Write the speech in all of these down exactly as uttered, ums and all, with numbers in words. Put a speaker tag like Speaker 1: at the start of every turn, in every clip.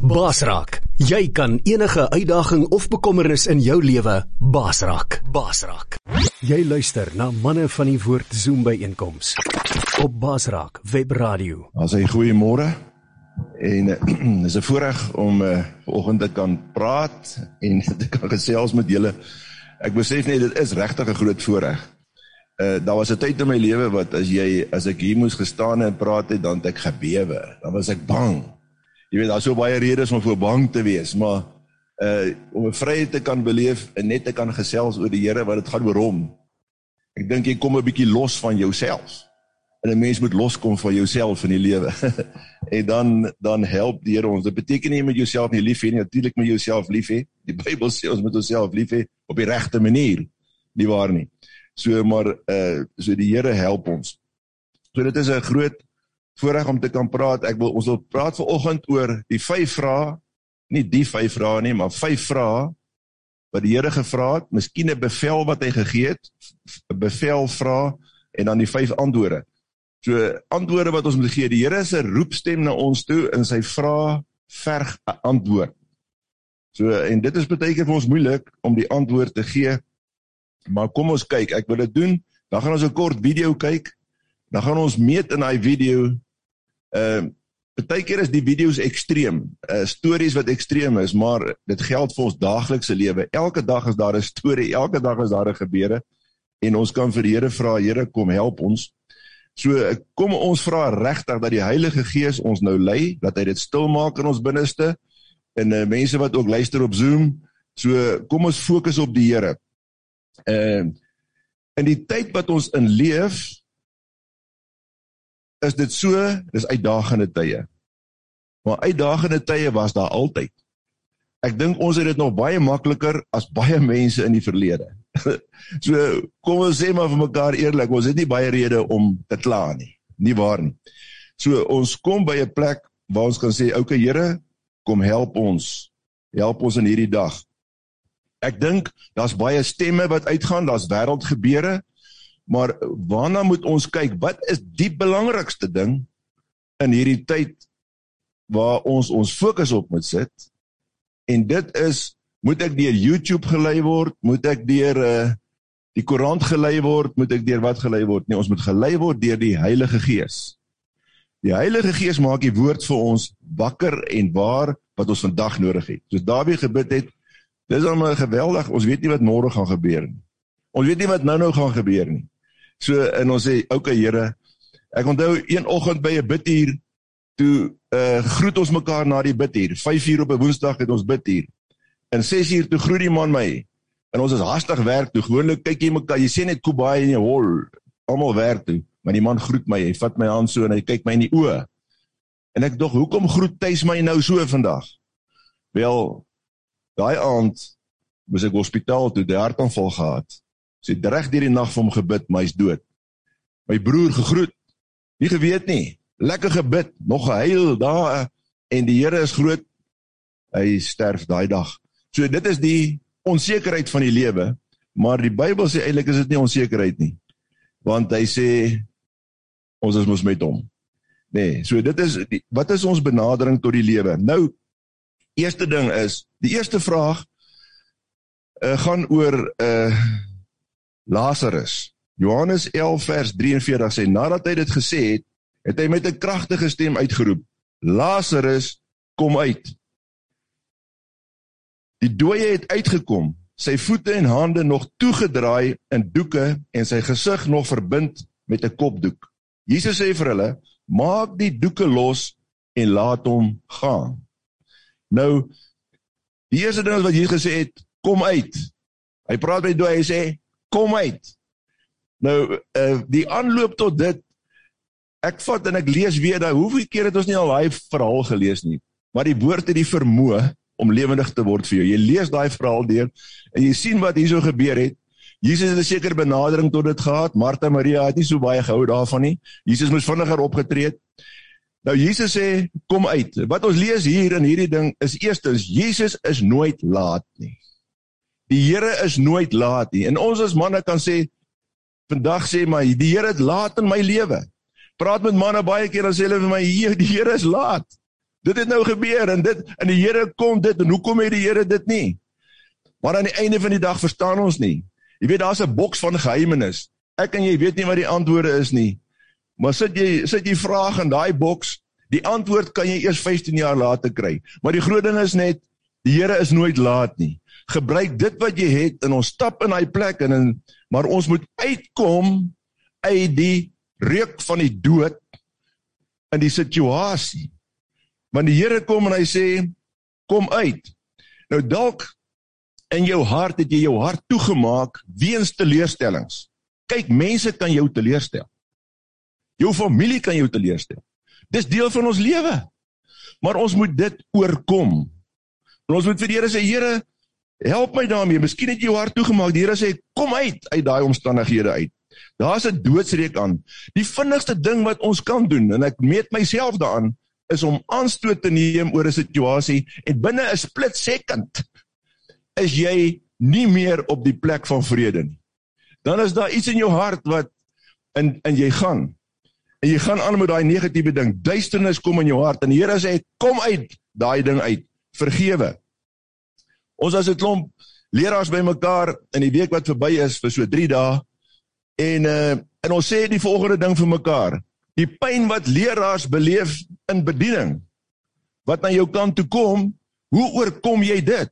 Speaker 1: Baas raak. Jy kan enige uitdaging of bekommernis in jou lewe baas raak. Baas raak. Jy luister na Manne van die Woord Zoom byeenkoms op Baas Raak Web Radio.
Speaker 2: As hy goeiemôre en uh, is 'n voorreg om uh, vanoggend te kan praat en te kan gesels met julle. Ek besef net dit is regtig 'n groot voorreg. Uh, daar was 'n tyd in my lewe wat as jy as ek hier moes gestaan en praat het, dan het ek gebewe. Dan was ek bang. Jy weet, daar is so baie redes om voor bang te wees, maar uh, om 'n vryheid te kan beleef en net te kan gesels oor die Here, wat dit gaan oor hom. Ek dink jy kom 'n bietjie los van jouself. En 'n mens moet loskom van jouself in die lewe. En dan dan help die Here ons. Dit beteken nie jy moet jouself nie lief hê nie, natuurlik moet jy jouself lief hê. Die Bybel sê ons moet onsself lief hê op die regte manier. Nie waar nie. So maar uh, so die Here help ons. So dit is 'n groot voorreg om te kan praat. Ek wil ons wil praat vanoggend oor die vyf vrae, nie die vyf vrae nie, maar vyf vrae wat die Here gevra het, miskien 'n bevel wat hy gegee het, 'n bevel vra en dan die vyf antwoorde. So antwoorde wat ons moet gee. Die Here is 'n roepstem na ons toe en sy vrae verg 'n antwoord. So en dit is baie keer vir ons moeilik om die antwoord te gee. Maar kom ons kyk, ek wil dit doen. Dan gaan ons 'n kort video kyk. Dan gaan ons meet in daai video. Uh, baie keer is die video's ekstreem, uh, stories wat ekstreem is, maar dit geld vir ons daaglikse lewe. Elke dag is daar 'n storie, elke dag is daar 'n gebeure, en ons kan vir die Here vra, Here, kom help ons. So, kom ons vra regtig dat die Heilige Gees ons nou lei, dat hy dit stil maak in ons binneste, en uh, mense wat ook luister op Zoom, so kom ons fokus op die Here. Uh, in die tyd wat ons in leef, is dit so, dis uitdagende tye. Maar uitdagende tye was daar altyd. Ek dink ons het dit nog baie makliker as baie mense in die verlede. So, kom ons sê maar vir mekaar eerlik, ons het nie baie rede om te kla nie, nie waar nie. So, ons kom by 'n plek waar ons kan sê, oké Here, kom help ons, help ons in hierdie dag. Ek dink, daar's baie stemme wat uitgaan, daar's wêreldgebeure, maar waarna moet ons kyk? Wat is die belangrikste ding in hierdie tyd waar ons ons fokus op moet sit? En dit is, moet ek deur YouTube gelei word? Moet ek deur uh, die koerant gelei word? Moet ek deur wat gelei word? Nee, ons moet gelei word deur die Heilige Gees. Die Heilige Gees maak die woord vir ons wakker en waar wat ons vandag nodig het. Soos Dawie gebid het, dis allemaal geweldig, ons weet nie wat môre gaan gebeur nie. Ons weet nie wat nou nou gaan gebeur nie. So, en ons sê, oké Here, ek onthou een oggend by 'n biduur, toe uh, groet ons mekaar na die biduur, vyf uur op 'n woensdag het ons biduur, en ses uur toe groet die man my, en ons is hastig werk toe, gewoonlik kyk jy mekaar, jy sê net koebaai en jy hol, almal werk toe, maar die man groet my, hy vat my hand so, en hy kyk my in die oë, en ek dog, hoekom groet Thys my nou so vandag? Wel, daai aand, moes ek hospitaal toe, die hartaanval gehad, sy het reg deur die nag vir hom gebid, maar hy's dood. My broer gegroet, nie geweet nie, lekker gebid, nog gehuil daar, en die Here is groot, hy sterf daai dag. So dit is die onsekerheid van die lewe, maar die Bybel sê eintlik is dit nie onsekerheid nie, want hy sê, ons is mos met hom. Nee, so dit is, wat is ons benadering tot die lewe? Nou, eerste ding is, die eerste vraag, uh, gaan oor, uh, Lazarus. Johannes elf vers drieënveertig sê, nadat hy dit gesê het, het hy met 'n kragtige stem uitgeroep, Lazarus, kom uit. Die dooie het uitgekom, sy voete en hande nog toegedraai in doeke en sy gesig nog verbind met 'n kopdoek. Jesus sê vir hulle, maak die doeke los en laat hom gaan. Nou, die eerste ding wat Jesus gesê het, kom uit. Hy praat met die dooie, hy sê, kom uit. Nou, uh, die aanloop tot dit, ek vat en ek lees weer, nou, hoeveel keer het ons nie al die verhaal gelees nie, maar die woord het die vermoë om lewendig te word vir jou. Jy lees die verhaal deur, en jy sien wat hier so gebeur het. Jesus het 'n sekere benadering tot dit gehad, Martha Maria het nie so baie gehou daarvan nie, Jesus moes vinniger opgetree het. Nou, Jesus sê, kom uit. Wat ons lees hier in hierdie ding, is eerstens, Jesus is nooit laat nie. Die Here is nooit laat nie, en ons as manne kan sê, vandag sê my, die Here het laat in my lewe. Praat met manne baie keer, dan sê hulle vir my, die Here is laat. Dit het nou gebeur, en dit, en die Here kom dit, en hoekom het die Here dit nie? Maar aan die einde van die dag verstaan ons nie. Jy weet, daar is 'n boks van geheimenis. Ek en jy weet nie wat die antwoorde is nie. Maar sit jy, sit jy vraag in daai boks, die antwoord kan jy eers vyftien jaar later kry. Maar die groot ding is net, die Here is nooit laat nie. Gebruik dit wat jy het, en ons stap in die plek, en, en, maar ons moet uitkom uit die reuk van die dood in die situasie. Want die Here kom en hy sê, kom uit. Nou dalk in jou hart het jy jou hart toegemaak weens teleurstellings. Kyk, mense kan jou teleurstel. Jou familie kan jou teleurstel. Dis deel van ons lewe. Maar ons moet dit oorkom. En ons moet vir die Here sê, Here, help my daarmee. Miskien het jy jou hart toegemaak. Die Here sê, kom uit uit daai omstandighede uit. Daar is 'n doodsreek aan. Die vinnigste ding wat ons kan doen, en ek meet myself daaraan, is om aanstoot te neem oor 'n situasie, en binne 'n split second is jy nie meer op die plek van vrede nie. Dan is daar iets in jou hart wat, en, en jy gaan, en jy gaan aan met daai negatiewe ding, duisternis kom in jou hart, en die Here sê, kom uit, daai ding uit, vergewe. Ons as 'n klomp leraars by mekaar, in die week wat verby is, vir so drie dae, en, uh, en ons sê die volgende ding vir mekaar, die pyn wat leraars beleef in bediening, wat na jou kant toe kom, hoe oorkom jy dit?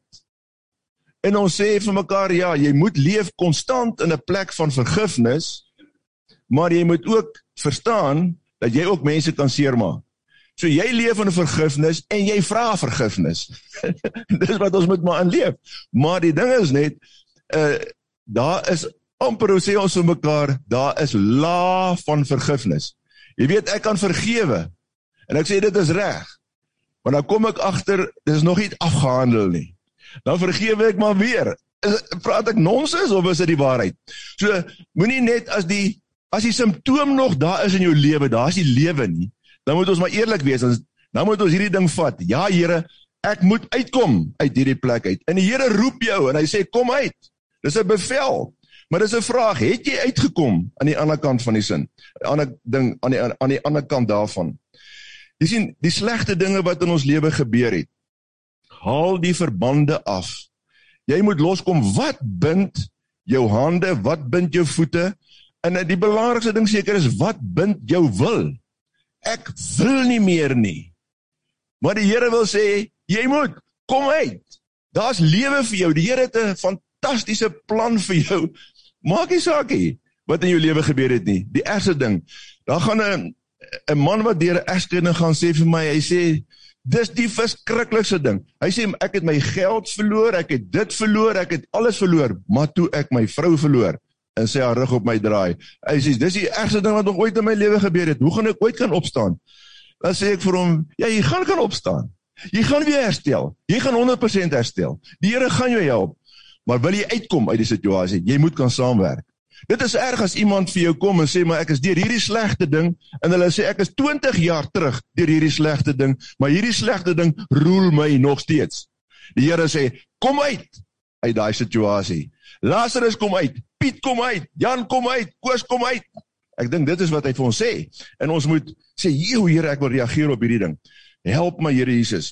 Speaker 2: En ons sê vir mekaar, ja, jy moet leef konstant in 'n plek van vergifnis, maar jy moet ook verstaan, dat jy ook mense kan seermaak. So jy leef in vergifnis, en jy vra vergifnis. Dis wat ons moet maar aan leef. Maar die ding is net, uh, daar is, amper hoe sê ons vir mekaar, daar is la van vergifnis. Jy weet, ek kan vergewe, en ek sê dit is reg, maar dan kom ek agter, dit is nog nie afgehandel nie. Dan vergewe ek maar weer. Is, praat ek nonsens, of is dit die waarheid? So, moenie net as die, as die simptoom nog daar is in jou lewe, daar is die lewe nie, dan moet ons maar eerlik wees, dan moet ons hierdie ding vat. Ja, Here, ek moet uitkom uit hierdie plek uit. En die Here roep jou, en hy sê, kom uit. Dis 'n bevel. Maar dis 'n vraag, het jy uitgekom aan die ander kant van die sin? Ander ding, aan die, aan die ander kant daarvan. Jy sien, die slegte dinge wat in ons lewe gebeur het, haal die verbande af. Jy moet loskom, wat bind jou hande, wat bind jou voete, en die belangrikste ding seker is, wat bind jou wil? Ek wil nie meer nie. Maar die Here wil sê, jy moet, kom uit. Daar's lewe vir jou, die Here het 'n fantastiese plan vir jou. Maak nie saak nie, wat in jou lewe gebeur het nie. Die ergste ding, daar gaan 'n 'n man wat deur 'n egskeiding gaan sê vir my, hy sê, dis die verskriklikste ding. Hy sê, ek het my geld verloor, ek het dit verloor, ek het alles verloor, maar toe ek my vrou verloor, en sy haar rug op my draai. Hy sê, dis die ergste ding wat nog ooit in my lewe gebeur het. Hoe gaan ek ooit kan opstaan? Dan sê ek vir hom, ja, jy gaan kan opstaan. Jy gaan weer herstel. Jy gaan honderd persent herstel. Die Here gaan jou help. Maar wil jy uitkom uit die situasie? Jy moet kan saamwerk. Dit is erg as iemand vir jou kom en sê, maar ek is deur hierdie slegte ding, en hulle sê, ek is twintig jaar terug deur hierdie slegte ding, maar hierdie slegte ding roel my nog steeds. Die Here sê, kom uit uit daai situasie. Lazarus kom uit, Piet kom uit, Jan kom uit, Koos kom uit. Ek dink dit is wat hy vir ons sê. En ons moet sê, "Joe, Here, ek wil reageer op hierdie ding. Help my, Here Jesus."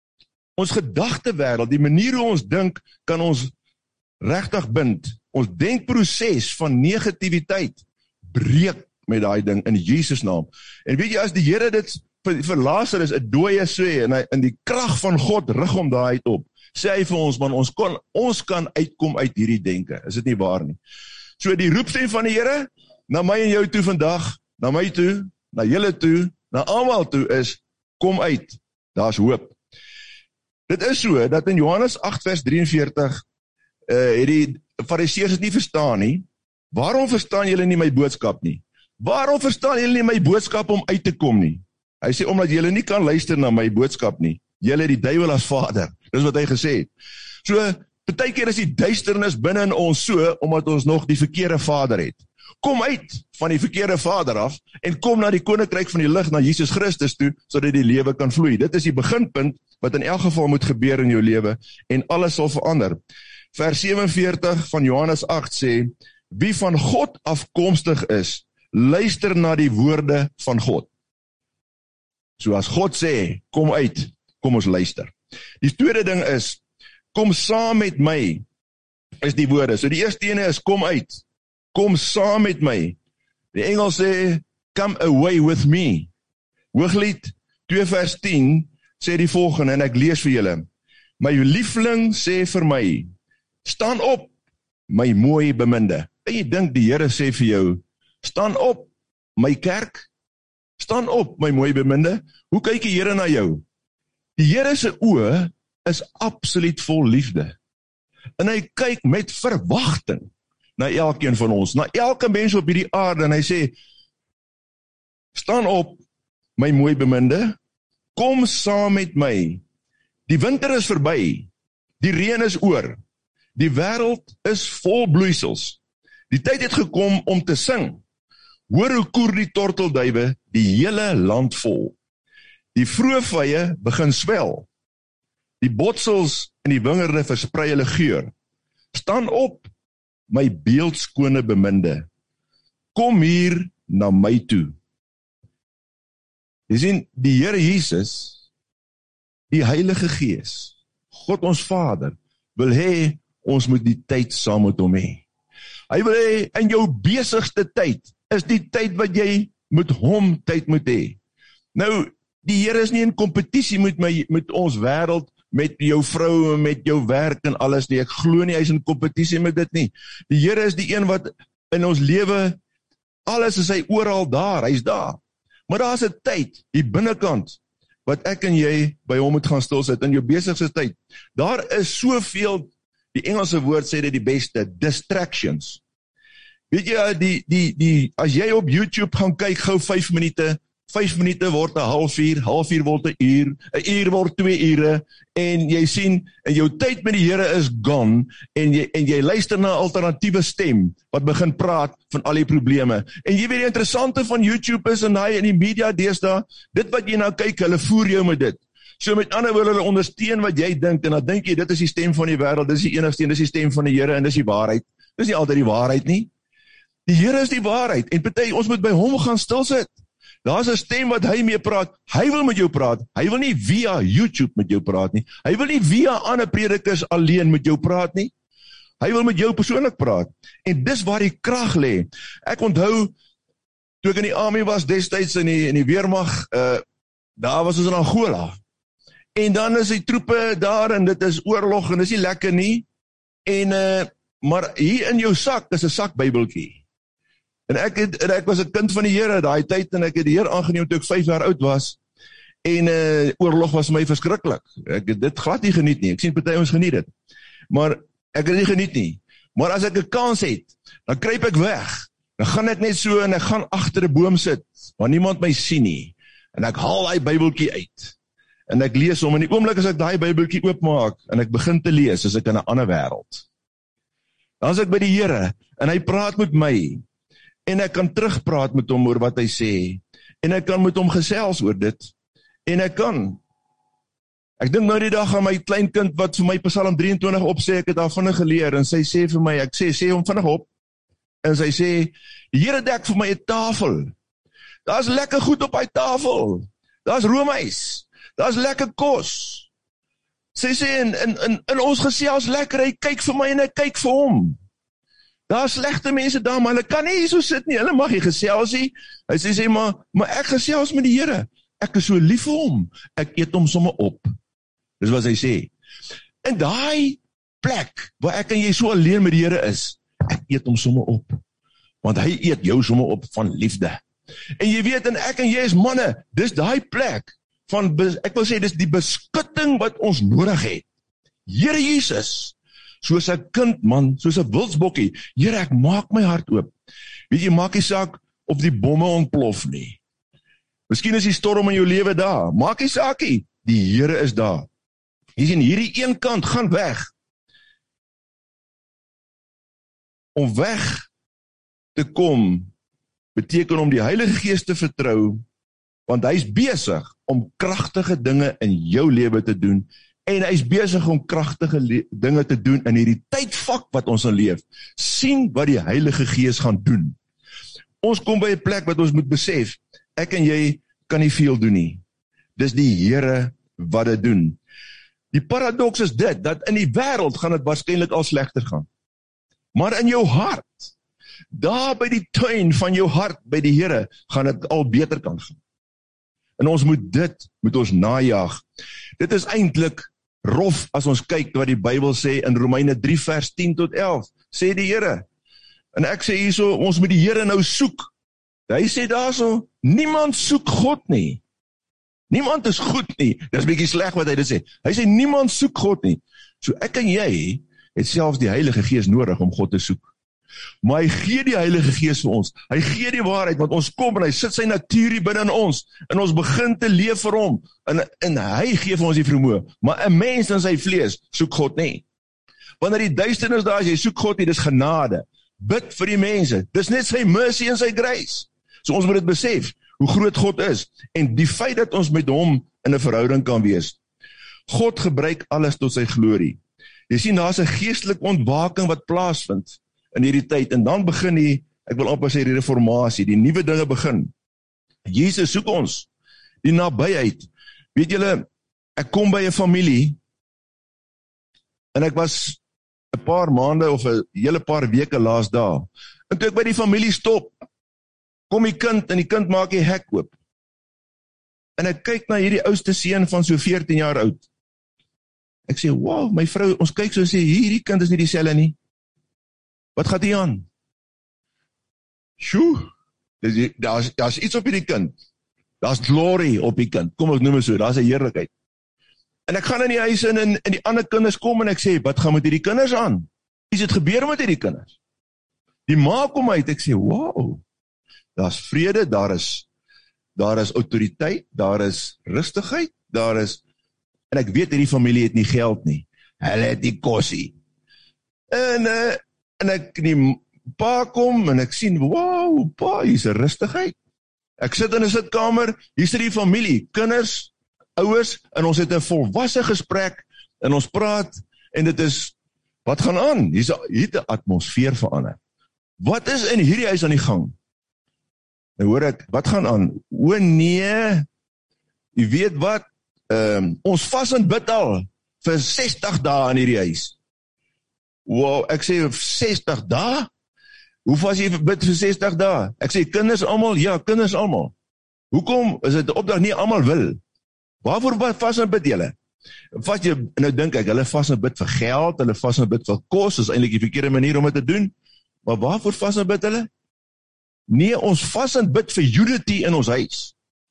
Speaker 2: Ons gedagtewêreld, die manier hoe ons dink, kan ons regtig bind. Ons denkproses van negativiteit breek met daai ding in Jesus naam. En weet jy, as die Here dit vir, vir Lazarus 'n dooie sê, en hy in die krag van God rig hom daai uit op, sê hy vir ons, man, ons kan, ons kan uitkom uit hierdie denke. Is dit nie waar nie? So die roepstem van die Here, na my en jou toe vandag, na my toe, na julle toe, na almal toe is, kom uit, daar's hoop. Dit is so, dat in Johannes agt vers drie en veertig, uh, het die Fariseërs het nie verstaan nie, waarom verstaan julle nie my boodskap nie? Waarom verstaan julle nie my boodskap om uit te kom nie? Hy sê, omdat julle nie kan luister na my boodskap nie, julle het die duiwel as vader, dis wat hy gesê het. So, partykeer is die duisternis binne in ons so, omdat ons nog die verkeerde vader het. Kom uit van die verkeerde vader af, en kom na die koninkryk van die lig, na Jesus Christus toe, sodat die lewe kan vloei. Dit is die beginpunt, wat in elk geval moet gebeur in jou lewe, en alles sal verander. Vers sewenveertig van Johannes agt sê, wie van God afkomstig is, luister na die woorde van God. So as God sê, kom uit, kom ons luister. Die tweede ding is, kom saam met my, is die woorde. So die eerste ene is, kom uit, kom saam met my. Die Engels sê, come away with me. Hooglied twee vers tien sê die volgende, en ek lees vir julle. My liefling sê vir my, staan op, my mooi beminde. En jy dink die Here sê vir jou, staan op, my kerk, staan op, my mooi beminde. Hoe kyk die Here na jou? Die Here se oë is absoluut vol liefde. En hy kyk met verwagting na elkeen van ons, na elke mens op hierdie aarde, en hy sê, staan op, my mooi beminde, kom saam met my. Die winter is verby, die reën is oor, die wêreld is vol bloeisels. Die tyd het gekom om te sing. Hoor hoe koer die tortelduwe die hele land vol. Die vroeë vye begin swel. Die botsels in die wingerde versprei hulle geur. Staan op, my beeldskone beminde. Kom hier na my toe. Jy sien, die Here Jesus, die Heilige Gees, God ons Vader, wil hê, ons moet die tyd saam met hom hê. Hy wil hê, in jou besigste tyd, is die tyd wat jy met hom tyd moet hê. Nou, die Here is nie in kompetisie met, my, met ons wêreld, met jou vrou, met jou werk en alles nie. Ek glo nie, hy is in kompetisie met dit nie. Die Here is die een wat in ons lewe, alles is hy oral daar, hy is daar. Maar daar is 'n tyd, die binnekant, wat ek en jy by hom moet gaan stil sit, in jou besigste tyd. Daar is soveel, die Engelse woord sê dit die beste, distractions. Weet jy, die, die, die, as jy op YouTube gaan kyk, gou vyf minute, vyf minute word 'n halfuur, halfuur word 'n uur, 'n uur word twee ure, en jy sien, en jou tyd met die Here is gone, en jy, en jy luister na 'n alternatiewe stem, wat begin praat van al die probleme. En jy weet die interessante van YouTube is, en hy in die media deesdae, dit wat jy nou kyk, hulle voer jou met dit. So met ander woorde, hulle ondersteun wat jy dink, en dan dink jy, dit is die stem van die wêreld, dit is die enigste, dit is die stem van die Here, en dit is die waarheid. Dit is nie altyd die waarheid nie. Die Here is die waarheid, en party, ons moet by hom gaan stil sit. Daar is 'n stem wat hy mee praat, hy wil met jou praat, hy wil nie via YouTube met jou praat nie, hy wil nie via ander predikers alleen met jou praat nie, hy wil met jou persoonlik praat, en dis waar die krag lê. Ek onthou, toe ek in die army was, destyds in die, in die weermag, uh, daar was ons in Angola, en dan is die troepe daar, en dit is oorlog, en dit is nie lekker nie, en, uh, maar hier in jou sak, is 'n sak Bybeltjie. En ek, het, en ek was 'n kind van die Here daai tyd, en ek het die Here aangeneem toe ek vyf jaar oud was, en uh, oorlog was my verskriklik. Ek het dit glad nie geniet nie, ek sien party ons geniet dit, maar ek het nie geniet nie. Maar as ek 'n kans het, dan kruip ek weg, dan gaan ek net so, en ek gaan agter 'n boom sit, waar niemand my sien nie, en ek haal daai Bybeltjie uit, en ek lees hom, en die oomblik as ek daai Bybeltjie oopmaak, en ek begin te lees, as ek in 'n ander wêreld. Dan is ek by die Here, en hy praat met my, en ek kan terugpraat met hom oor wat hy sê, en ek kan met hom gesels oor dit, en ek kan, ek dink nou die dag aan my kleinkind, wat vir my Psalm drieëntwintig opsê, ek het daar vinnig geleer, en sy sê vir my, ek sê, sê hom vinnig op, en sy sê, die Here dek vir my 'n tafel, daar is lekker goed op hy tafel, daar is roomys, daar is lekker kos, sy sê, en, en, en, en ons gesels lekker, hy kyk vir my, en ek kyk vir hom, daar is slegte mense daar, maar hulle kan nie hier so sit nie, hulle mag nie gesels nie, hy sê, sê maar, maar ek gesels met die Here, ek is so lief vir hom, ek eet hom sommer op, dis wat hy sê, en daai plek, waar ek en jy so alleen met die Here is, ek eet hom sommer op, want hy eet jou sommer op van liefde, en jy weet, en ek en jy is manne, dis daai plek, van, ek wil sê, dis die beskutting wat ons nodig het, Here Jesus, soos 'n kind man, soos 'n wildsbokkie, Here, ek maak my hart oop, weet jy, maak nie saak, of die bomme ontplof nie, miskien is die storm in jou lewe daar, maak nie saakie, die Here is daar, jy sien, hierdie een kant, gaan weg, om weg te kom, beteken om die Heilige Gees te vertrou, want hy is besig om kragtige dinge in jou lewe te doen, en hy is besig om kragtige dinge te doen in hierdie tydvak wat ons in leef. Sien wat die Heilige Gees gaan doen. Ons kom by 'n plek wat ons moet besef, ek en jy kan nie veel doen nie. dis die Here wat dit doen. Die paradoks is dit, dat in die wêreld gaan dit waarskynlik al slegter gaan. Maar in jou hart, daar by die tuin van jou hart, by die Here, gaan dit al beter kan gaan. En ons moet dit, moet ons najaag. Dit is eintlik rof as ons kyk wat die Bybel sê in Romeine drie vers tien tot elf, sê die Here. En ek sê hierso, ons moet die Here nou soek. Hy sê daarso, niemand soek God nie. Niemand is goed nie. Dis bietjie sleg wat hy dit sê. Hy sê niemand soek God nie. So ek en jy het selfs die Heilige Gees nodig om God te soek. Maar hy gee die Heilige Gees vir ons. Hy gee die waarheid, want ons kom en hy sit sy natuur hier binne in ons, en ons begin te leef vir hom, en, en hy gee vir ons die vermoë. Maar 'n mens in sy vlees soek God nie. Wanneer die duisternis daar is, jy soek God nie, dis genade. Bid vir die mense. Dis net sy mercy en sy grace. So ons moet dit besef, hoe groot God is, en die feit dat ons met hom in 'n verhouding kan wees. God gebruik alles tot sy glorie. Jy sien, daar's 'n geestelike ontwaking wat plaasvind in hierdie tyd, en dan begin die, ek wil amper sê die reformatie, die nuwe dinge begin. Jesus soek ons, die nabyheid. Weet julle, ek kom by 'n familie, en ek was 'n paar maande of 'n hele paar weke laas daar, en toe ek by die familie stop, kom die kind, en die kind maak die hek oop. En ek kyk na hierdie oudste seun van so veertien jaar oud. Ek sê, wow, my vrou, ons kyk so en sê, hierdie kind is nie dieselfde nie. Wat gaat hier aan? Sjoe, daar's daar's iets op hierdie kind. Daar's glory op die kind. Kom ek noem het so, daar's 'n heerlikheid. En ek gaan in die huis in, en, en die ander kinders kom, en ek sê, wat gaan met hierdie kinders aan? Is het gebeur met hierdie kinders? Die ma kom uit, ek sê, wow, daar's vrede, daar is, daar is autoriteit, daar is rustigheid, daar is, en ek weet hierdie familie het nie geld nie, hulle het die kosie. En, uh, en ek, die pa kom, en ek sien, wow, pa, hier is 'n rustigheid. Ek sit in 'n sitkamer, hier sit die familie, kinders, ouers, en ons het 'n volwasse gesprek, en ons praat, en dit is, wat gaan aan? Hier is 'n atmosfeer verander. Wat is in hierdie huis aan die gang? Nou hoor ek, wat gaan aan? O nee, jy weet wat, um, ons vas en bid al, vir sestig dae in hierdie huis. Wow, ek sê, sestig dae? Hoe vas jy bid vir sestig dae? Ek sê, kinders almal, ja, kinders almal. Hoekom is dit 'n opdrag nie almal wil? Waarvoor vas en bid julle? Vas jy, nou dink ek, hulle vas en bid vir geld, hulle vas en bid vir kos, is eintlik die verkeerde manier om dit te doen, maar waarvoor vas en bid hulle? Nee, ons vas en bid vir unity in ons huis.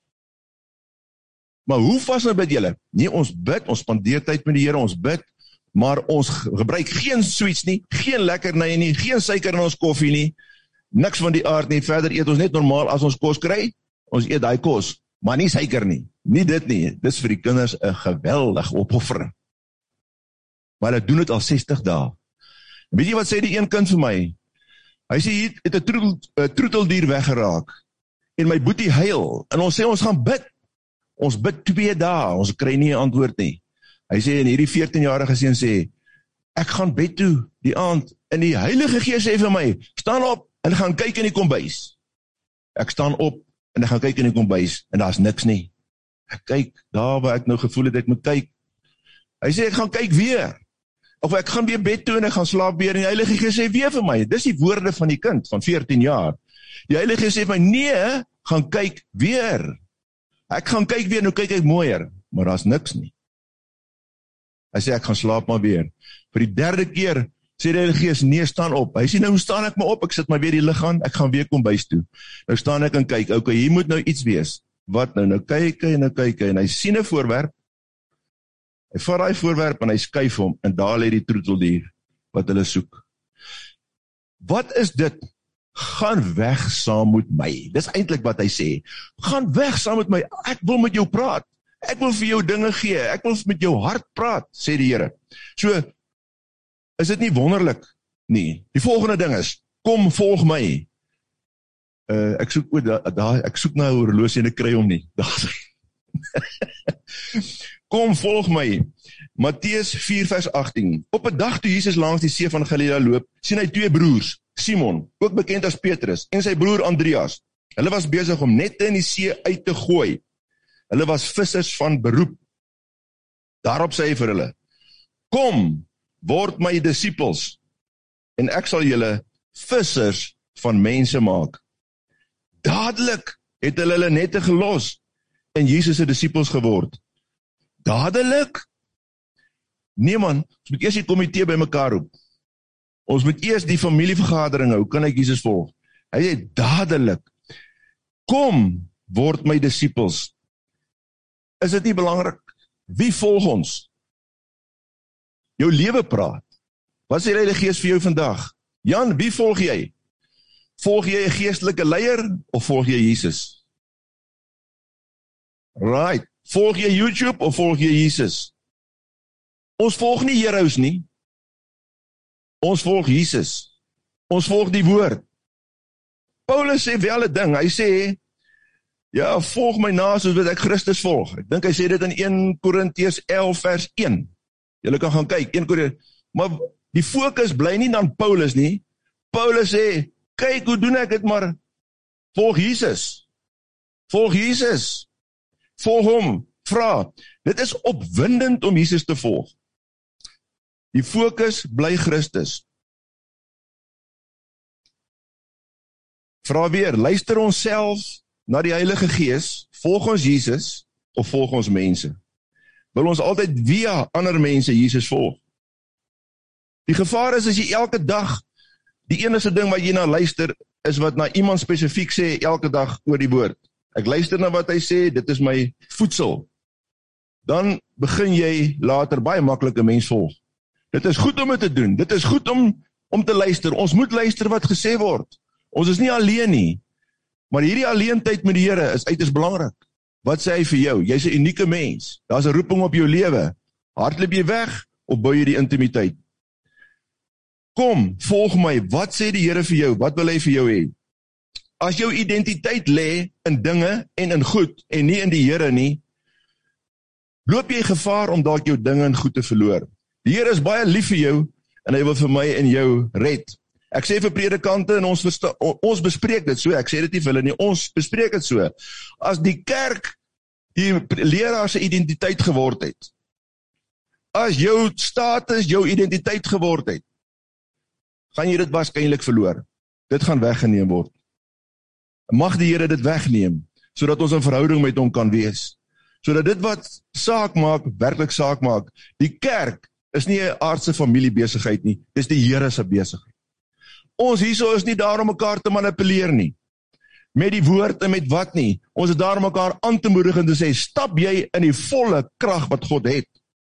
Speaker 2: Maar hoe vas en bid julle? Nee, ons bid, ons spandeer tyd met die Here, ons bid, maar ons gebruik geen sweets nie, geen lekkernye nie, geen suiker in ons koffie nie, niks van die aard nie, verder eet ons net normaal as ons kos kry, ons eet daai kos, maar nie suiker nie, nie dit nie, dis vir die kinders 'n geweldige opoffering. Maar hulle doen dit al sestig dae. Weet jy wat sê die een kind vir my? Hy sê, hier het 'n troetel, uh, troeteldier weggeraak, en my boetie huil, en ons sê, ons gaan bid, ons bid twee dae, ons kry nie 'n antwoord nie. Hy sê, en hierdie veertienjarige seun sê, ek gaan bed toe, die aand, en die Heilige Gees sê vir my, staan op, en gaan kyk in die kombuis. Ek staan op, en ek gaan kyk in die kombuis, en daar's niks nie. Ek kyk, daar waar ek nou gevoel het, ek moet kyk. Hy sê, ek gaan kyk weer, of ek gaan weer bed toe, en ek gaan slaap weer, en die Heilige Gees sê weer vir my, dis die woorde van die kind, van veertien jaar. Die Heilige Gees sê vir my, nee, gaan kyk weer. Ek gaan kyk weer, nou kyk ek mooier, maar daar's niks nie. Hy sê, ek gaan slaap maar weer. Vir die derde keer, sê die Heilige Gees, nee, staan op. Hy sê, nou staan ek maar op, ek sit maar weer die lig aan, ek gaan weer kom bys toe. Nou staan ek en kyk, ok, hier moet nou iets wees. Wat nou? Nou kyk hy, nou kyk hy, en hy sien 'n voorwerp, hy vat daai voorwerp, en hy skuif hom, en daar lê die troeteldier, wat hulle soek. Wat is dit? Gaan weg saam met my. Dis eintlik wat hy sê. Gaan weg saam met my, ek wil met jou praat. Ek wil vir jou dinge gee, ek wil met jou hart praat, sê die Here. So, is dit nie wonderlik nie? Die volgende ding is, kom volg my. Uh, ek soek, da, da, ek soek na 'n horlosie en ek kry hom nie. Kom volg my. Matteus vier vers agtien. Op 'n dag toe Jesus langs die see van Galilea loop, sien hy twee broers, Simon, ook bekend as Petrus, en sy broer Andreas. Hulle was besig om nette in die see uit te gooi. Hulle was vissers van beroep. Daarop sê hy vir hulle, kom, word my disippels, en ek sal julle vissers van mense maak. Dadelik het hulle hulle nette gelos, en Jesus se disippels geword. Dadelik? Nee man, ons moet eers die komitee by mekaar roep. Ons moet eers die familievergadering hou, kan ek Jesus volg? Hy sê dadelik, kom, word my disippels. Is dit nie belangrik? Wie volg ons? Jou lewe praat. Wat sê die Heilige Gees vir jou vandag? Jan, wie volg jy? Volg jy 'n geestelike leier of volg jy Jesus? Right. Volg jy YouTube of volg jy Jesus? Ons volg nie Heroes nie. Ons volg Jesus. Ons volg die woord. Paulus sê wel 'n ding. Hy sê, ja, volg my na soos wat ek Christus volg. Ek dink hy sê dit in Eerste Korintiërs elf vers een. Julle kan gaan kyk, Eerste Korintiërs. Maar die fokus bly nie dan Paulus nie. Paulus sê, kyk hoe doen ek dit, maar volg Jesus. Volg Jesus. Volg hom. Vra. Dit is opwindend om Jesus te volg. Die fokus bly Christus. Vra weer, luister ons self na die Heilige Gees, volg ons Jesus of volg ons mense? Wil ons altyd via ander mense Jesus volg? Die gevaar is as jy elke dag, die enigste ding wat jy na luister, is wat na iemand spesifiek sê elke dag oor die woord. Ek luister na wat hy sê, dit is my voedsel. Dan begin jy later baie maklike mens volg. Dit is goed om dit te doen, dit is goed om, om te luister, ons moet luister wat gesê word. Ons is nie alleen nie, maar hierdie alleentyd met die Here is uiters belangrik. Wat sê hy vir jou? Jy's 'n unieke mens, daar's 'n roeping op jou lewe. Hardloop jy weg, of bou jy die intimiteit? Kom, volg my, wat sê die Here vir jou? Wat wil hy vir jou hê? As jou identiteit lê in dinge en in goed, en nie in die Here nie, loop jy gevaar om dalk jou dinge en goed te verloor. Die Here is baie lief vir jou, en hy wil vir my en jou red. Ek sê vir predikante, en ons, versta, ons bespreek dit so, ek sê dit nie vir hulle nie, ons bespreek dit so. As die kerk die leraar se identiteit geword het, as jou status jou identiteit geword het, gaan jy dit waarskynlik verloor. Dit gaan weggeneem word. Mag die Here dit wegneem, sodat ons in verhouding met hom kan wees. Sodat dit wat saak maak, werklik saak maak. Die kerk is nie 'n aardse familiebesigheid nie, dis die Here se besigheid. Ons hierso is nie daar om mekaar te manipuleer nie. Met die woord en met wat nie. Ons is daar om mekaar aan te moedig en te sê, stap jy in die volle krag wat God het.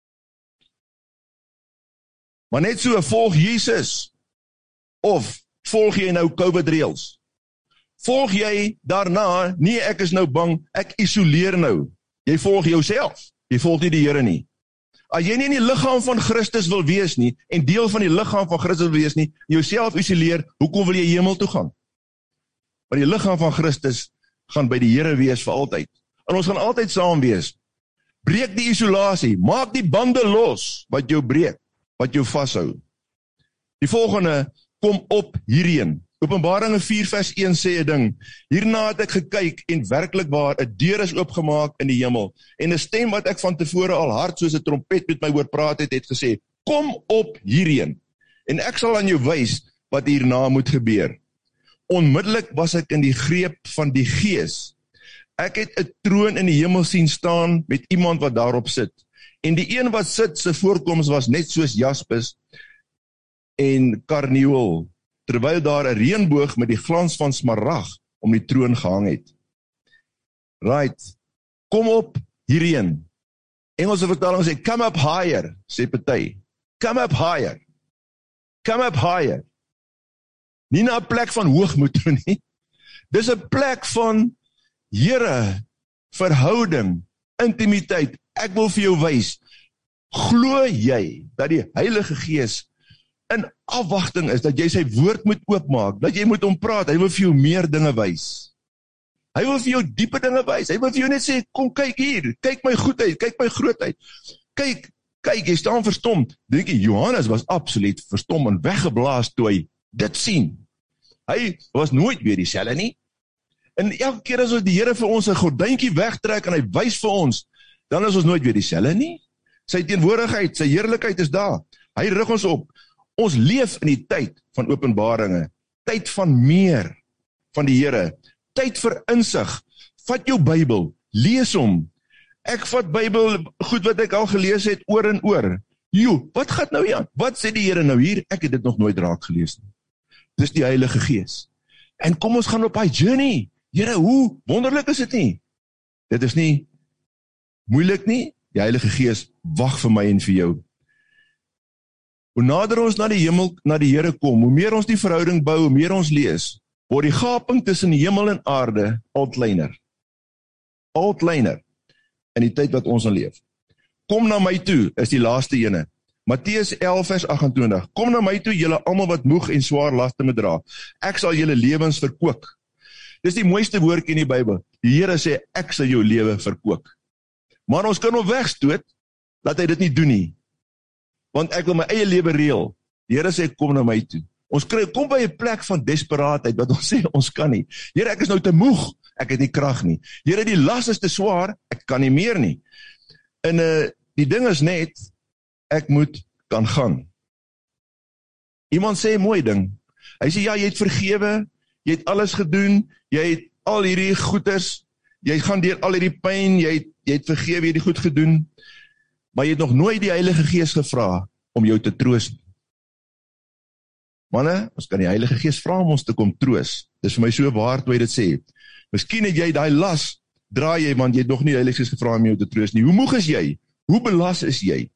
Speaker 2: Maar net so, volg Jesus. Of volg jy nou COVID reëls? Volg jy daarna, nee ek is nou bang, ek isoleer nou. Jy volg jouself, jy volg nie die Here nie. As jy nie in die liggaam van Christus wil wees nie, en deel van die liggaam van Christus wil wees nie, jouself isoleer, hoekom wil jy hemel toe gaan? Maar die liggaam van Christus gaan by die Here wees vir altyd. En ons gaan altyd saam wees. Breek die isolasie, maak die bande los, wat jou breek, wat jou vashou. Die volgende, kom op hierheen. Openbaringe vier vers een sê 'n ding, hierna het ek gekyk en werklik waar 'n deur is oopgemaak in die hemel en 'n stem wat ek van tevore al hard soos 'n trompet met my oor praat het, het gesê, kom op hierheen en ek sal aan jou wys wat hierna moet gebeur. Onmiddellik was ek in die greep van die Gees. Ek het 'n troon in die hemel sien staan met iemand wat daarop sit. En die een wat sit, sy voorkoms was net soos jaspis en karnieul, terwyl daar 'n reënboog met die glans van smarag om die troon gehang het. Right, kom op hierheen. Engelse vertaling sê, come up higher, sê party. Come up higher. Come up higher. Nie na 'n plek van hoogmoed toe nie. Dis 'n plek van Here, verhouding, intimiteit. Ek wil vir jou wys, glo jy dat die Heilige Gees in afwagting is, dat jy sy woord moet oopmaak, dat jy moet hom praat, hy wil vir jou meer dinge wys. Hy wil vir jou diepe dinge wys, hy wil vir jou net sê, kom kyk hier, kyk my goedheid, kyk my grootheid, kyk, kyk, jy staan verstom. Dink jy, Johannes was absoluut verstom en weggeblaas toe hy dit sien. Hy was nooit weer dieselfde nie. En elke keer as ons die Here vir ons 'n gordyntjie wegtrek en hy wys vir ons, dan is ons nooit weer dieselfde nie. Sy teenwoordigheid, sy heerlikheid is daar. Hy rig ons op. Ons leef in die tyd van openbaringe, tyd van meer van die Here, tyd vir insig. Vat jou Bybel, lees hom. Ek vat Bybel, goed wat ek al gelees het, oor en oor. Jo, wat gaat nou hier aan? Wat sê die Here nou hier? Ek het dit nog nooit raak gelees nie. Dis die Heilige Gees. En kom ons gaan op hy journey. Here, hoe wonderlik is dit nie? Dit is nie moeilik nie. Die Heilige Gees wag vir my en vir jou. Hoe nader ons na die hemel, na die Here kom, hoe meer ons die verhouding bou, hoe meer ons lees, word die gaping tussen hemel en aarde al kleiner. Al kleiner in die tyd wat ons in leef. Kom na my toe, is die laaste ene. Matteus elf vers agt en twintig. Kom na my toe, julle almal wat moeg en swaar laste moet dra. Ek sal julle lewens verkoop. Dis die mooiste woordjie in die Bybel. Die Here sê, ek sal jou lewe verkoop. Maar ons kan hom wegstoot, dat hy dit nie doen nie. Want ek wil my eie lewe reël. Die Here sê, kom na my toe. Ons kry, kom by 'n plek van desperaatheid, wat ons sê, ons kan nie. Here, ek is nou te moeg, ek het nie krag nie. Here, die las is te swaar, ek kan nie meer nie. En uh, die ding is net, ek moet kan gaan. Iemand sê 'n mooi ding. Hy sê, ja, jy het vergewe, jy het alles gedoen, jy het al hierdie goeders, jy gaan deur al hierdie pyn, jy het, jy het vergewe, jy het die goed gedoen, maar jy het nog nooit die Heilige Gees gevra om jou te troos. Manne, ons kan die Heilige Gees vra om ons te kom troos. Dis vir my so waar toe hy dit sê. Miskien het jy daai las, draai jy, want jy het nog nie die Heilige Gees gevra om jou te troos nie. Hoe moeg is jy? Hoe belas is jy?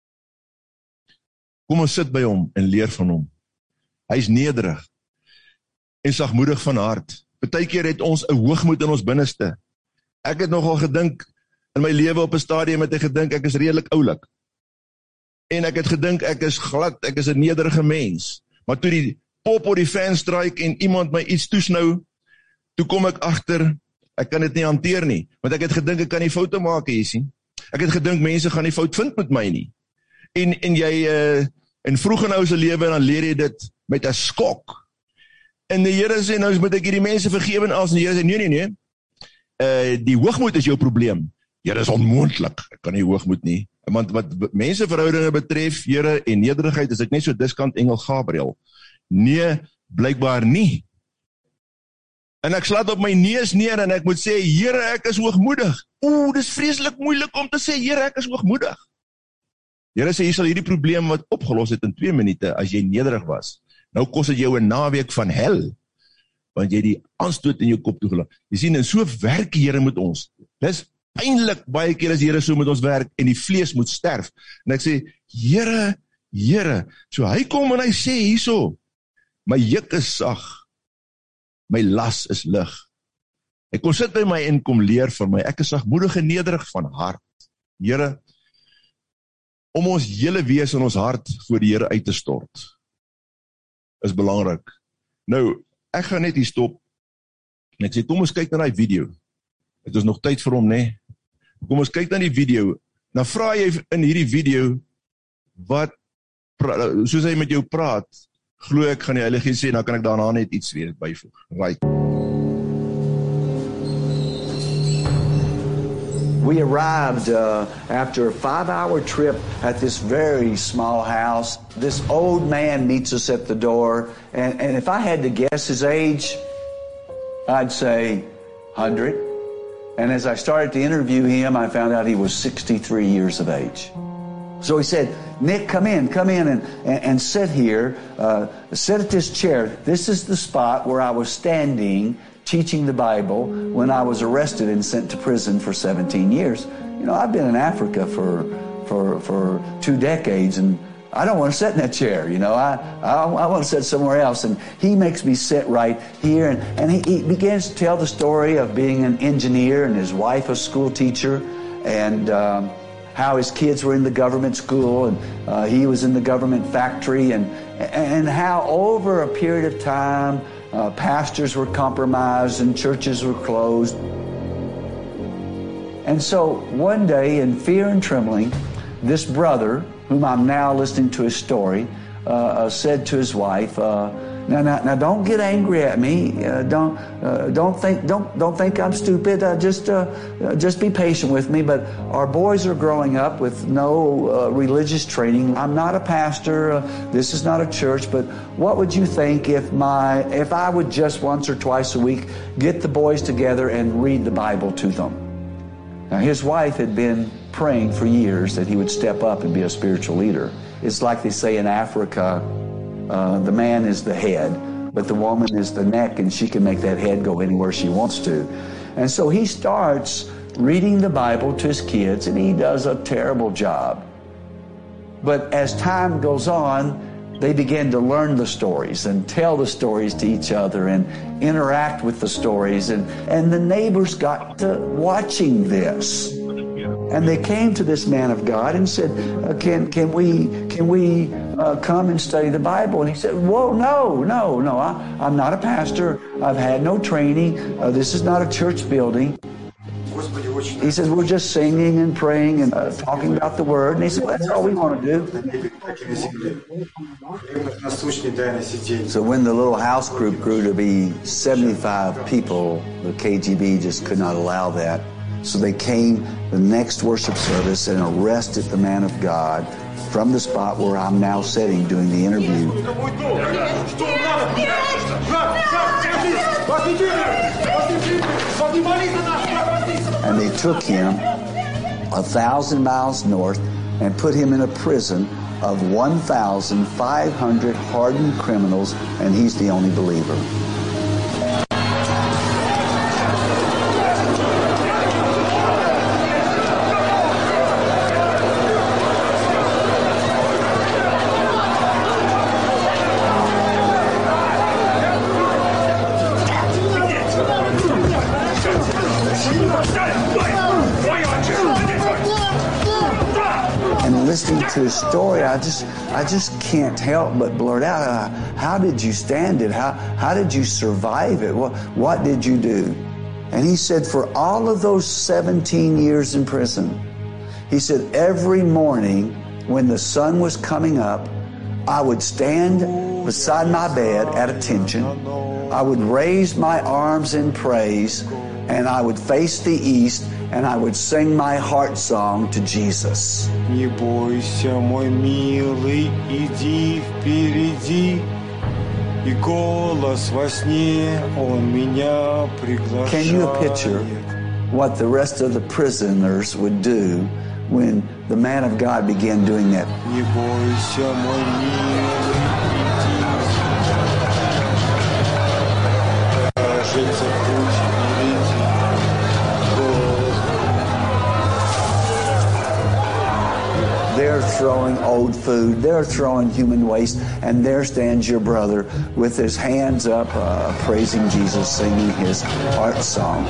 Speaker 2: Kom ons sit by hom en leer van hom. Hy is nederig en sagmoedig van hart. Partykeer het ons 'n hoogmoed in ons binneste. Ek het nogal gedink, in my lewe op 'n stadium het ek gedink, ek is redelik oulik. En ek het gedink, ek is glad, ek is 'n nederige mens. Maar toe die pop op die fan strike en iemand my iets toesnou, toe kom ek agter, ek kan dit nie hanteer nie. Want ek het gedink, ek kan nie foute maak hier sien. Ek het gedink, mense gaan nie fout vind met my nie. En, en jy, uh, in vroeg in ou se lewe, dan leer jy dit met 'n skok. En die Here sê, nou moet ek hierdie mense vergewe en alles. En die Here sê, nee, nee, nee. Uh, die hoogmoed is jou probleem. Here, is onmoontlik. Ek kan nie hoogmoed nie. Want wat menseverhoudinge betref, Here, en nederigheid, is ek net so diskant engel Gabriel. Nee, blykbaar nie. En ek slaat op my neus neer en ek moet sê, Here, ek is hoogmoedig. Oeh, dis vreeslik moeilik om te sê, Here, ek is hoogmoedig. Here sê, jy sal hierdie probleem wat opgelos het in twee minute, as jy nederig was. Nou kos het jou 'n naweek van hel, want jy die aanstoot in jou kop toegelaat. Jy sien, en so werk die Here met ons. Dis eintlik baie keer as die Here so met ons werk, en die vlees moet sterf. En ek sê, Here, Here, so hy kom en hy sê hierso, my juk is sag, my las is lig. Hy kom sit by my en kom leer van my, ek is sagmoedig en nederig van hart. Here, om ons hele wees in ons hart voor die Here uit te stort, is belangrik. Nou, ek gaan net hier stop, en ek sê, kom ons kyk na die video. Het is nog tyd vir hom, nee? Kom ons kyk na die video, nou vra jy in hierdie video, wat, soos hy met jou praat, glo ek gaan die Heilige Gees sê, nou kan ek daarna net iets weer byvoeg. Right.
Speaker 3: We arrived uh, after a five-hour trip at this very small house. This old man meets us at the door, and, and if I had to guess his age, I'd say one hundred. And as I started to interview him, I found out he was sixty-three years of age. So he said, Nick, come in, come in and, and, and sit here, uh, sit at this chair. This is the spot where I was standing teaching the Bible when I was arrested and sent to prison for seventeen years. You know, I've been in Africa for for for two decades, and I don't want to sit in that chair. You know, I I, I want to sit somewhere else. And he makes me sit right here, and and he, he begins to tell the story of being an engineer and his wife a school teacher, and um, how his kids were in the government school, and uh, he was in the government factory, and and how over a period of time, Uh, pastors were compromised and churches were closed. And so one day, in fear and trembling, this brother, whom I'm now listening to his story, uh, uh, said to his wife, uh, Now, now, now, don't get angry at me. Uh, don't, uh, don't think, don't, don't think I'm stupid. Uh, just, uh, uh, just be patient with me. But our boys are growing up with no uh, religious training. I'm not a pastor. Uh, this is not a church. But what would you think if my, if I would just once or twice a week get the boys together and read the Bible to them? Now, his wife had been praying for years that he would step up and be a spiritual leader. It's like they say in Africa. Uh, the man is the head, but the woman is the neck, and she can make that head go anywhere she wants to. And so he starts reading the Bible to his kids, and he does a terrible job. But as time goes on, they begin to learn the stories and tell the stories to each other and interact with the stories. And, and the neighbors got to watching this. And they came to this man of God and said, uh, can, can we, can we uh, come and study the Bible? And he said, whoa, no, no, no, I, I'm not a pastor. I've had no training. Uh, this is not a church building. He says, we're just singing and praying and uh, talking about the Word. And he said, well, that's all we want to do. So when the little house group grew to be seventy-five people, the K G B just could not allow that. So they came the next worship service and arrested the man of God from the spot where I'm now sitting doing the interview. And they took him a thousand miles north and put him in a prison of one thousand five hundred hardened criminals, and he's the only believer. Listening to his story, I just, I just can't help but blurt out, uh, how did you stand it? How, how did you survive it? What, what did you do? And he said, for all of those seventeen years in prison, he said, every morning when the sun was coming up, I would stand beside my bed at attention. I would raise my arms in praise, and I would face the east, and I would sing my heart song to Jesus.
Speaker 4: Не бойся, мой милый, иди впереди, и голос во сне он меня приглашает.
Speaker 3: Can you picture what the rest of the prisoners would do when the man of God began doing that?
Speaker 4: Не бойся, мой милый, иди, кажется, путь впереди.
Speaker 3: They're throwing old food, they're throwing human waste, and there stands your brother with his hands up, uh, praising Jesus, singing his heart song.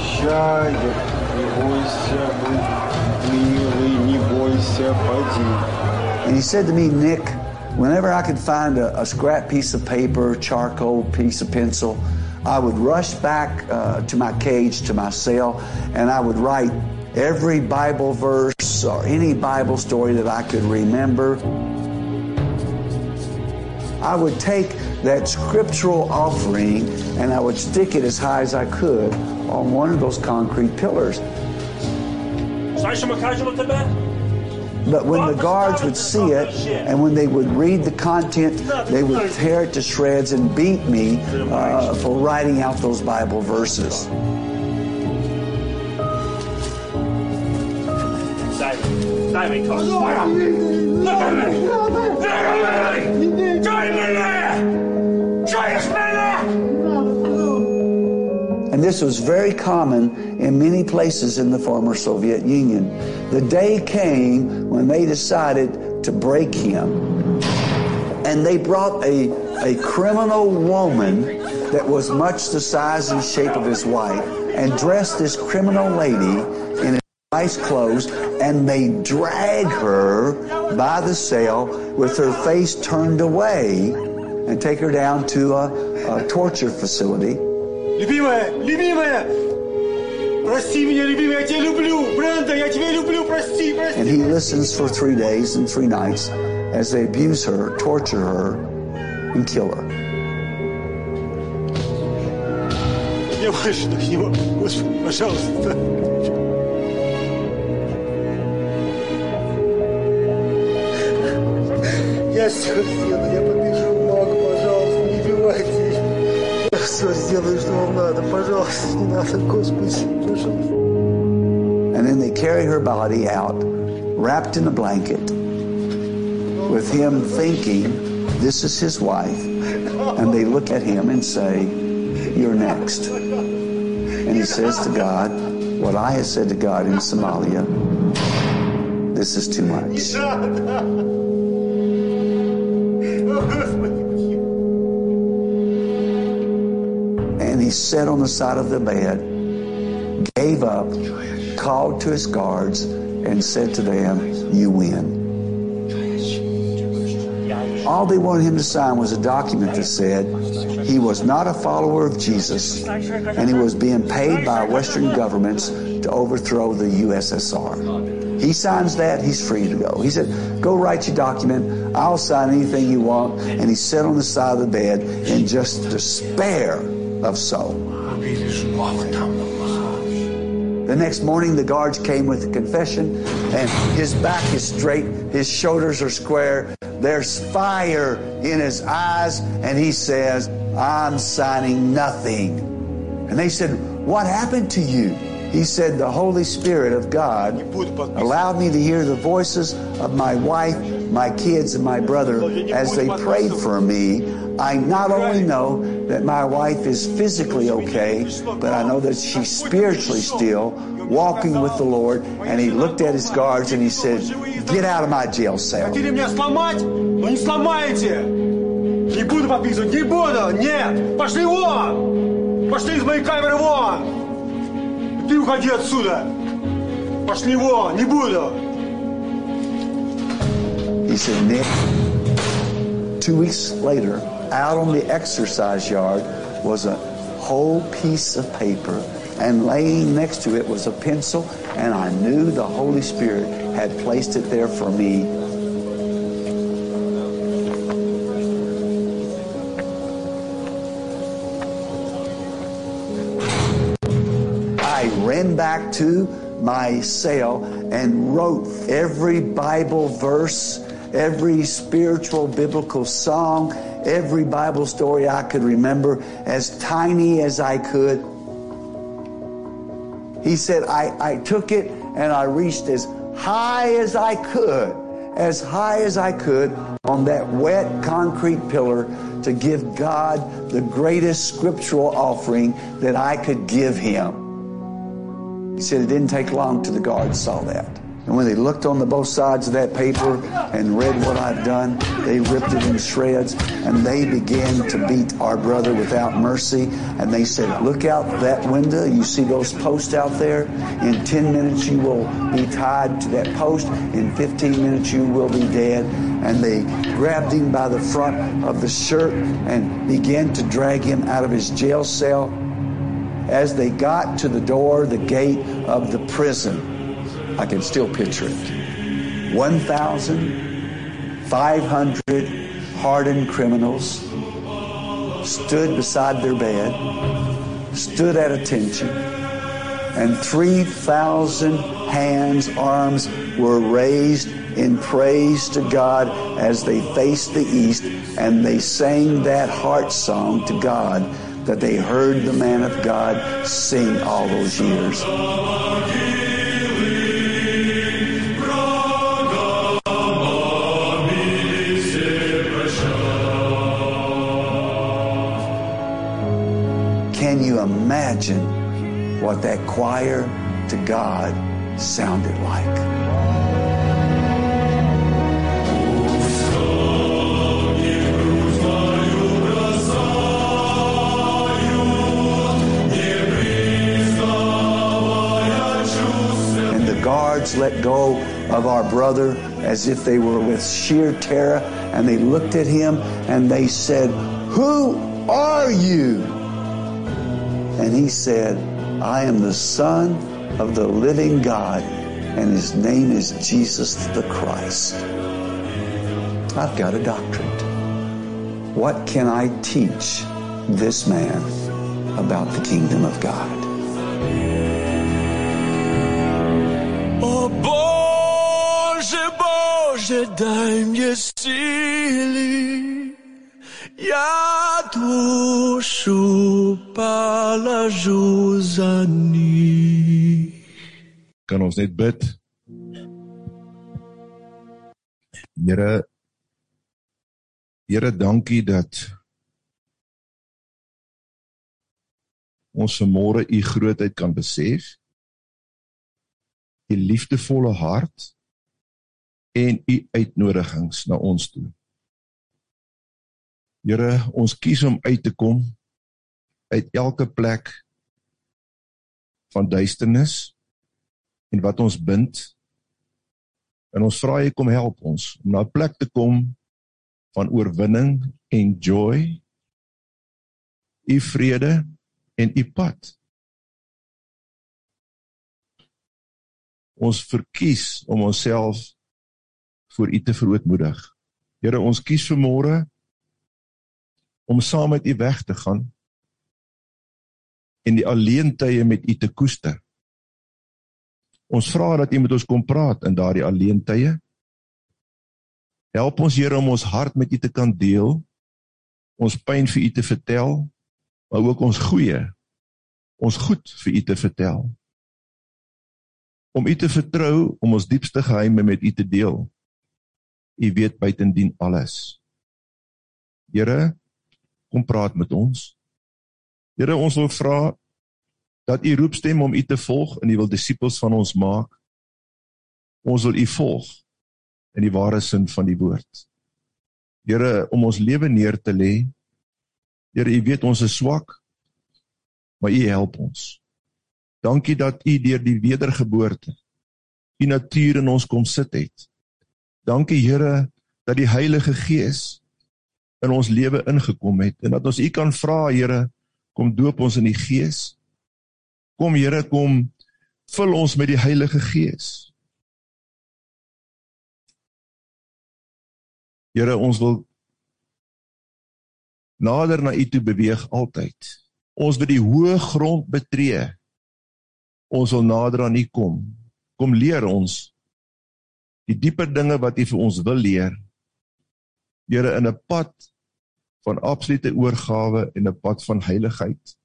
Speaker 3: And he said to me, Nick, whenever I could find a, a scrap piece of paper, charcoal, piece of pencil, I would rush back uh, to my cage, to my cell, and I would write every Bible verse or any Bible story that I could remember. I would take that scriptural offering and I would stick it as high as I could on one of those concrete pillars. But when the guards would see it, and when they would read the content, they would tear it to shreds and beat me uh, for writing out those Bible verses.
Speaker 5: Look at me! Look at me! Join me there! Join me there!
Speaker 3: And this was very common in many places in the former Soviet Union. The day came when they decided to break him. And they brought a, a criminal woman that was much the size and shape of his wife and dressed this criminal lady in nice clothes, and they drag her by the cell with her face turned away and take her down to a, a torture facility.
Speaker 4: Любимая, любимая, прости меня, любимая, я тебя люблю, Бренда, я тебя люблю, прости, прости.
Speaker 3: And he listens for three days and three nights as they abuse her, torture her, and kill her.
Speaker 4: Я больше так не могу. Господи, пожалуйста. Я все сделаю, я побежу в морг, пожалуйста, не убивайте. Я все сделаю, что вам надо, пожалуйста, не надо, Господи, пожалуйста.
Speaker 3: And then they carry her body out, wrapped in a blanket, with him thinking this is his wife. And they look at him and say, you're next. And he says to God, what I have said to God in Somalia, this is too much. And he sat on the side of the bed, gave up, called to his guards, and said to them, you win. All they wanted him to sign was a document that said he was not a follower of Jesus and he was being paid by Western governments to overthrow the U S S R. He signs that, he's free to go. He said, go write your document, I'll sign anything you want. And he sat on the side of the bed in just despair of soul. The next morning, the guards came with a confession, and his back is straight, his shoulders are square, there's fire in his eyes, and he says, I'm signing nothing. And they said, what happened to you? He said, the Holy Spirit of God allowed me to hear the voices of my wife, my kids, and my brother as they prayed for me. I not only know that my wife is physically okay, but I know that she's spiritually still walking with the Lord. And he looked at his guards and he said, get out of my jail cell.
Speaker 4: Хотели меня сломать, но не сломаете. Не буду подписывать, не буду, нет. Пошли вон, пошли из моей камеры вон. Ты уходи отсюда. Пошли вон, не буду.
Speaker 3: He said, Nick, two weeks later, out on the exercise yard was a whole piece of paper, and laying next to it was a pencil, and I knew the Holy Spirit had placed it there for me. I ran back to my cell and wrote every Bible verse, every spiritual biblical song, every Bible story I could remember, as tiny as I could. He said, I, I took it and I reached as high as I could, as high as I could on that wet concrete pillar to give God the greatest scriptural offering that I could give him. He said it didn't take long till the guards saw that. And when they looked on the both sides of that paper and read what I'd done, they ripped it in shreds, and they began to beat our brother without mercy. And they said, look out that window. You see those posts out there? In ten minutes you will be tied to that post. In fifteen minutes you will be dead. And they grabbed him by the front of the shirt and began to drag him out of his jail cell. As they got to the door, the gate of the prison, I can still picture it. one thousand five hundred hardened criminals stood beside their bed, stood at attention, and three thousand hands, arms were raised in praise to God as they faced the east, and they sang that heart song to God that they heard the man of God sing all those years. Can you imagine what that choir to God sounded like? And the guards let go of our brother as if they were with sheer terror, and they looked at him and they said, "Who are you?" And he said, "I am the Son of the living God, and his name is Jesus the Christ. I've got a doctorate. What can I teach this man about the kingdom of God.
Speaker 6: O Boże, Boże, daj mnie sily, ja dušu položu za njih.
Speaker 2: Kan ons net bid? Here, Here, dankie dat ons vanmôre u grootheid kan besef, u liefdevolle hart en u uitnodigings na ons toe. Here, ons kies om uit te kom uit elke plek van duisternis en wat ons bind, en ons vra jy kom help ons om na 'n plek te kom van oorwinning en joy, u vrede en u pad. Ons verkies om onsself voor u te verootmoedig. Here, ons kies vanmôre om saam met u weg te gaan en die alleentye met u te koester. Ons vra dat u met ons kom praat in daardie alleentye. Help ons, Here, om ons hart met u te kan deel, ons pyn vir u te vertel, maar ook ons goeie, ons goed vir u te vertel. Om u te vertrou, om ons diepste geheime met u te deel. U weet buitendien alles. Here, kom praat met ons. Here, ons wil vra dat u roepstem om u te volg en u wil disippels van ons maak. Ons wil u volg in die ware sin van die woord. Here, om ons lewe neer te lê. Here, u weet ons is swak, maar u help ons. Dankie dat u deur die wedergeboorte u natuur in ons kom sit het. Dankie, Here, dat die Heilige Gees in ons lewe ingekom het en dat ons u kan vra, Here, kom doop ons in die Gees. Kom, Here, kom vul ons met die Heilige Gees. Here, ons wil nader na u toe beweeg altyd. Ons wil die hoë grond betree. Ons wil nader aan u kom. Kom leer ons die dieper dinge wat u vir ons wil leer. Here, in 'n pad van absolute oorgawe en 'n pad van heiligheid.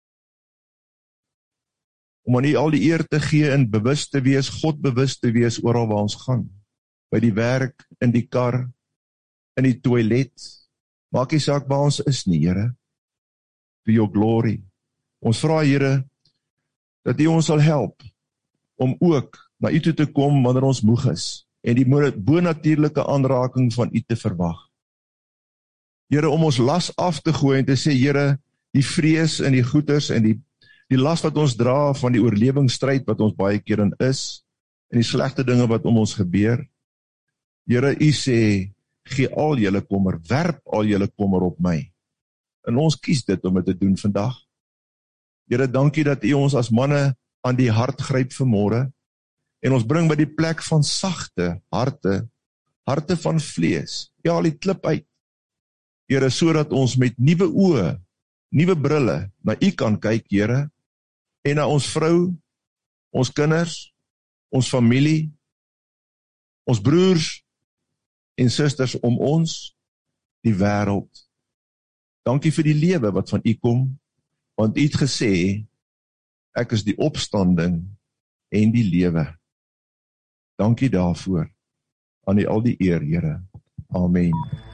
Speaker 2: Om aan u al die eer te gee en bewus te wees, God bewus te wees oral waar ons gaan. By die werk, in die kar, in die toilet. Maak nie saak waar ons is nie, Here. For your glory. Ons vra, Here, dat u ons sal help om ook na u toe te kom wanneer ons moeg is en die bonatuurlike aanraking van u te verwag. Here, om ons las af te gooi en te sê, Here, die vrees en die goeters en die, die las wat ons dra van die oorlewingsstryd wat ons baie keer in is en die slegte dinge wat om ons gebeur. Here, u sê, gee al julle kommer, werp al julle kommer op my. En ons kies dit om dit te doen vandag. Here, dankie dat u ons as manne aan die hart gryp vanmôre en ons bring by die plek van sagte harte, harte van vlees. Ja, al die klip uit. Here, sodat ons met nuwe oë, nuwe brille na u kan kyk, Here, en na ons vrou, ons kinders, ons familie, ons broers en susters om ons, die wêreld. Dankie vir die lewe wat van u kom, want u het gesê, ek is die opstanding en die lewe. Dankie daarvoor. Aan u al die eer, Here. Amen.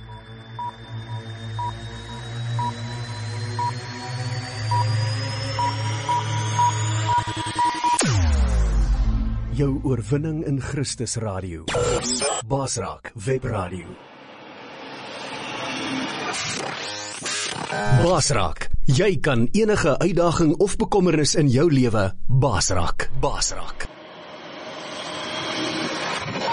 Speaker 1: Jou oorwinning in Christus Radio. Basraak Webradio. Basraak, jy kan enige uitdaging of bekommernis in jou lewe basraak. Basraak.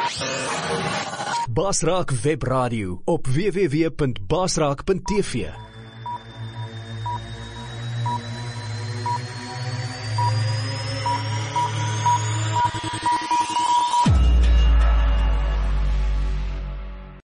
Speaker 1: Basraak Webradio op w w w punt basraak punt t v.